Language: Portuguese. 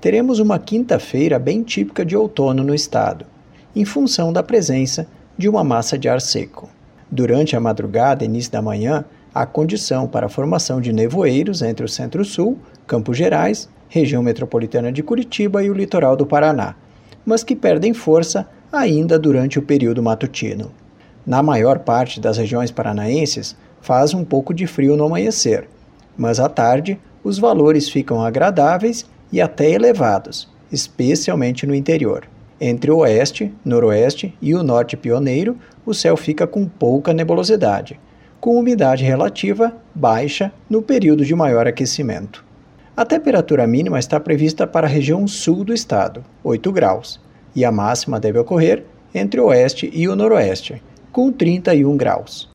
teremos uma quinta-feira bem típica de outono no estado, em função da presença de uma massa de ar seco. Durante a madrugada e início da manhã, há condição para a formação de nevoeiros entre o Centro-Sul, Campos Gerais, região metropolitana de Curitiba e o litoral do Paraná, mas que perdem força ainda durante o período matutino. Na maior parte das regiões paranaenses, faz um pouco de frio no amanhecer, mas à tarde os valores ficam agradáveis e até elevados, especialmente no interior. Entre o oeste, noroeste e o norte pioneiro, o céu fica com pouca nebulosidade, com umidade relativa baixa no período de maior aquecimento. A temperatura mínima está prevista para a região sul do estado, 8 graus, e a máxima deve ocorrer entre o oeste e o noroeste, com 31 graus.